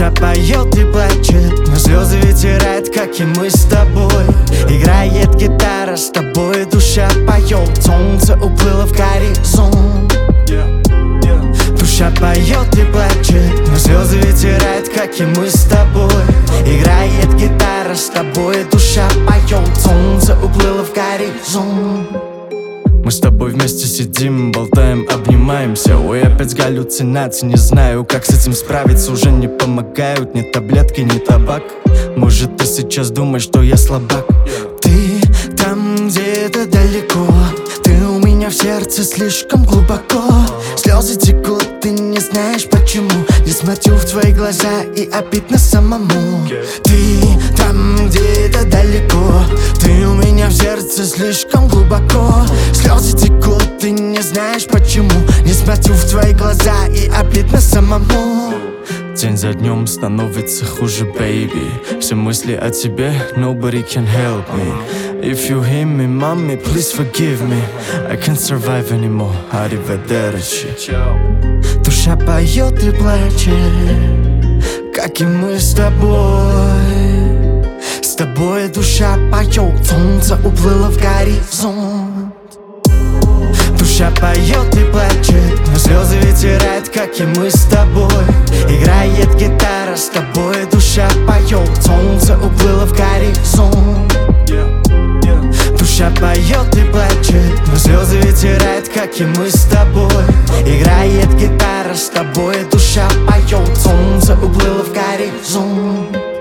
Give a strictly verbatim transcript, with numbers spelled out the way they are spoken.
Душа поет и плачет, но слезы вытирает, как и мы с тобой. Играет гитара, с тобой душа поет. Солнце уплыло в горизонт. Душа поет и плачет, но слезы вытирает, как и мы с тобой. Играет гитара, с тобой душа поет. Солнце уплыло в горизонт. Мы с тобой вместе сидим, болтаем, обнимаемся. Ой, опять галлюцинации, не знаю, как с этим справиться. Уже не помогают ни таблетки, ни табак. Может, ты сейчас думаешь, что я слабак. Ты там где-то далеко, ты у меня в сердце слишком глубоко. Слезы текут, ты не знаешь почему. Не смотрю в твои глаза и обидно самому. Ты там где-то далеко, ты у меня в сердце слишком глубоко. Слезы текут, ты не знаешь почему. Не смотрю в твои глаза и обидно самому. День за днем становится хуже, baby. Все мысли о тебе, nobody can help me. If you hear me, mommy, please forgive me. I can't survive anymore, arrivederci. Душа поет и плачет, как и мы с тобой. С тобой душа поет, солнце уплыло в горизонт. Душа поет и плачет, но слезы вытирает, как и мы с тобой. Играет гитара, с тобой душа поет. Солнце уплыло в горизонт. Душа поет и плачет, но слезы вытирает, как и мы с тобой. Играет гитара, с тобой душа поет. Солнце уплыло в горизонт.